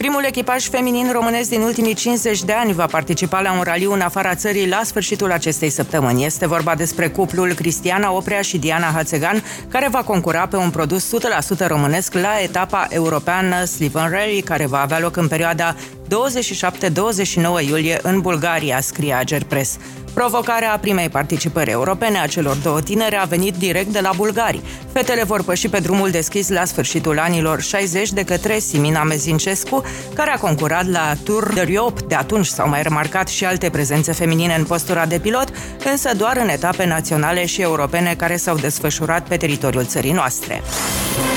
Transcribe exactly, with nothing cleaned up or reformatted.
Primul echipaj feminin românesc din ultimii cincizeci de ani va participa la un raliu în afara țării la sfârșitul acestei săptămâni. Este vorba despre cuplul Cristiana Oprea și Diana Hațegan, care va concura pe un produs o sută la sută românesc la etapa europeană Sliven Rally, care va avea loc în perioada douăzeci și șapte douăzeci și nouă iulie în Bulgaria, scrie Agerpres. Provocarea primei participări europene a celor două tinere a venit direct de la bulgari. Fetele vor păși pe drumul deschis la sfârșitul anilor șaizeci de către Simina Mezincescu, care a concurat la Tour de Riop. De atunci s-au mai remarcat și alte prezențe feminine în postura de pilot, însă doar în etape naționale și europene care s-au desfășurat pe teritoriul țării noastre.